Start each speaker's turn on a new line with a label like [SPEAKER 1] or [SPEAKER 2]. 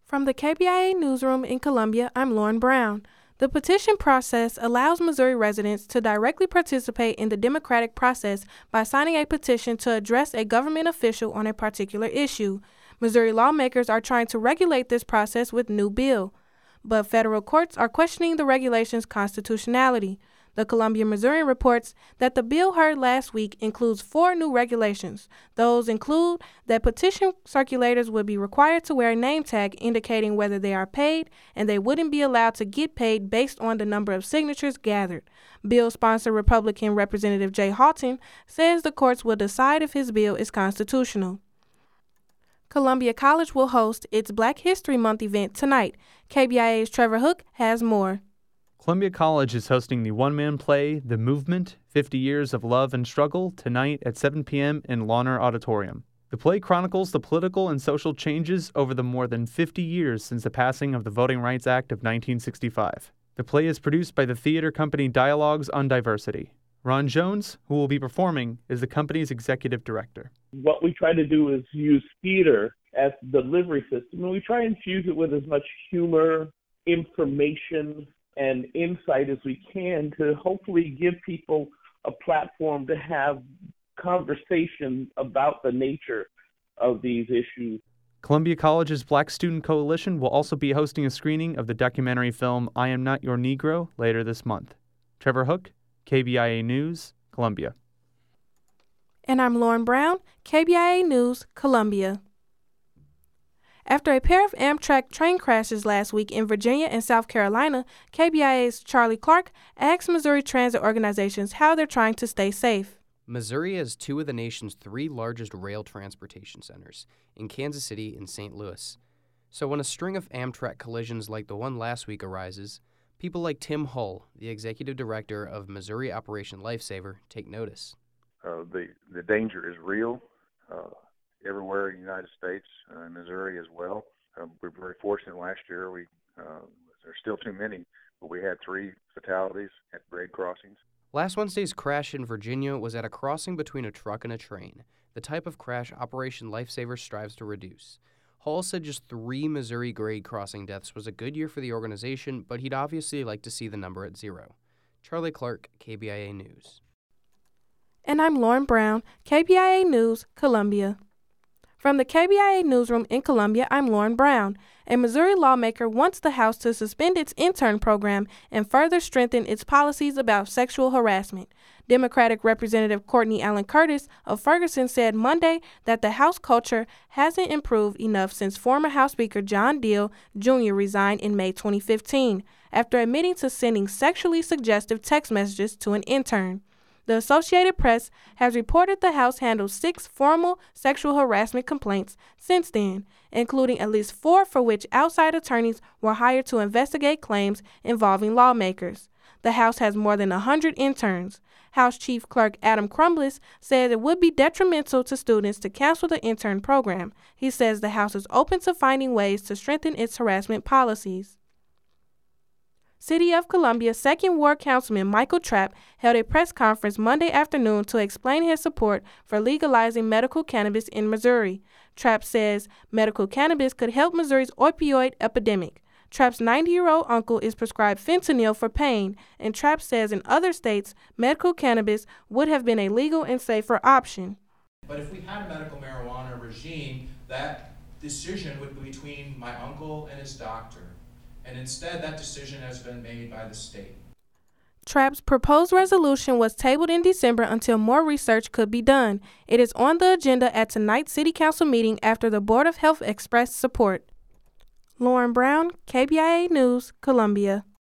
[SPEAKER 1] From the KBIA newsroom in Columbia, I'm Lauren Brown. The petition process allows Missouri residents to directly participate in the democratic process by signing a petition to address a government official on a particular issue. Missouri lawmakers are trying to regulate this process with new bill, but federal courts are questioning the regulation's constitutionality. The Columbia Missourian reports that the bill heard last week includes 4 new regulations. Those include that petition circulators would be required to wear a name tag indicating whether they are paid, and they wouldn't be allowed to get paid based on the number of signatures gathered. Bill sponsor Republican Representative Jay Halton says the courts will decide if his bill is constitutional. Columbia College will host its Black History Month event tonight. KBIA's Trevor Hook has more.
[SPEAKER 2] Columbia College is hosting the one-man play, The Movement, 50 Years of Love and Struggle, tonight at 7 p.m. in Lawner Auditorium. The play chronicles the political and social changes over the more than 50 years since the passing of the Voting Rights Act of 1965. The play is produced by the theater company Dialogues on Diversity. Ron Jones, who will be performing, is the company's executive director.
[SPEAKER 3] What we try to do is use theater as the delivery system, and we try and infuse it with as much humor, information, and insight as we can to hopefully give people a platform to have conversation about the nature of these issues.
[SPEAKER 2] Columbia College's Black Student Coalition will also be hosting a screening of the documentary film I Am Not Your Negro later this month. Trevor Hook, KBIA News, Columbia.
[SPEAKER 1] And I'm Lauren Brown, KBIA News, Columbia. After a pair of Amtrak train crashes last week in Virginia and South Carolina, KBIA's Charlie Clark asked Missouri transit organizations how they're trying to stay safe.
[SPEAKER 4] Missouri has 2 of the nation's 3 largest rail transportation centers, in Kansas City and St. Louis. So when a string of Amtrak collisions like the one last week arises, people like Tim Hull, the executive director of Missouri Operation Lifesaver, take notice.
[SPEAKER 5] The danger is real. Everywhere in the United States, Missouri as well. We're very fortunate last year. There's still too many, but we had 3 fatalities at grade crossings.
[SPEAKER 4] Last Wednesday's crash in Virginia was at a crossing between a truck and a train, the type of crash Operation Lifesaver strives to reduce. Hall said just 3 Missouri grade crossing deaths was a good year for the organization, but he'd obviously like to see the number at 0. Charlie Clark, KBIA News.
[SPEAKER 1] And I'm Lauren Brown, KBIA News, Columbia. From the KBIA newsroom in Columbia, I'm Lauren Brown. A Missouri lawmaker wants the House to suspend its intern program and further strengthen its policies about sexual harassment. Democratic Representative Courtney Allen Curtis of Ferguson said Monday that the House culture hasn't improved enough since former House Speaker John Deal Jr. resigned in May 2015 after admitting to sending sexually suggestive text messages to an intern. The Associated Press has reported the House handled 6 formal sexual harassment complaints since then, including at least 4 for which outside attorneys were hired to investigate claims involving lawmakers. The House has more than 100 interns. House Chief Clerk Adam Crumbliss said it would be detrimental to students to cancel the intern program. He says the House is open to finding ways to strengthen its harassment policies. City of Columbia 2nd Ward Councilman Michael Trapp held a press conference Monday afternoon to explain his support for legalizing medical cannabis in Missouri. Trapp says medical cannabis could help Missouri's opioid epidemic. Trapp's 90-year-old uncle is prescribed fentanyl for pain, and Trapp says in other states, medical cannabis would have been a legal and safer option.
[SPEAKER 6] But if we had a medical marijuana regime, that decision would be between my uncle and his doctor. And instead, that decision has been made by the state.
[SPEAKER 1] Trapp's proposed resolution was tabled in December until more research could be done. It is on the agenda at tonight's City Council meeting after the Board of Health expressed support. Lauren Brown, KBIA News, Columbia.